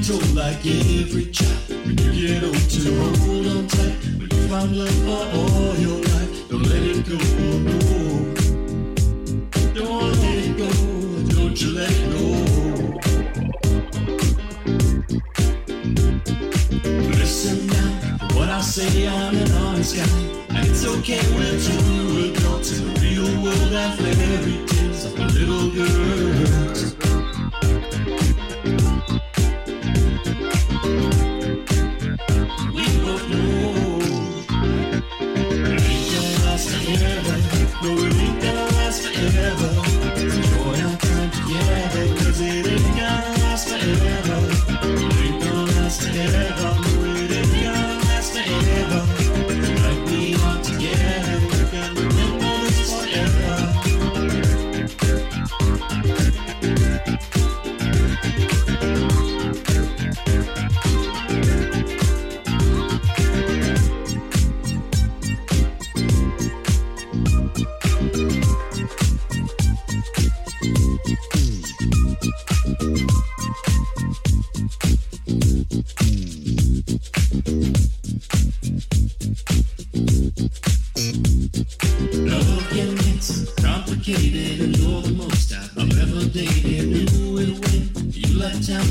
told like every child. When you get old, to hold on tight. When you found love for all your life, don't let it go, no. Don't let it go, don't you let it go. Listen now, to what I say, I'm an honest guy. And it's okay, we're two adults in the real world and fairy tales of a little girl.